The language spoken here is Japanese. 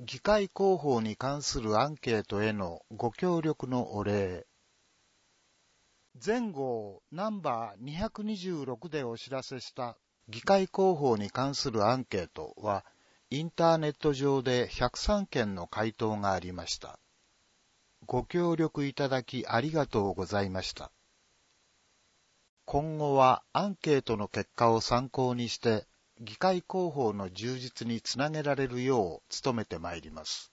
議会広報に関するアンケートへのご協力のお礼。前後ナンバー226でお知らせした議会広報に関するアンケートは、インターネット上で103件の回答がありました。ご協力いただきありがとうございました。今後はアンケートの結果を参考にして、議会広報の充実につなげられるよう努めてまいります。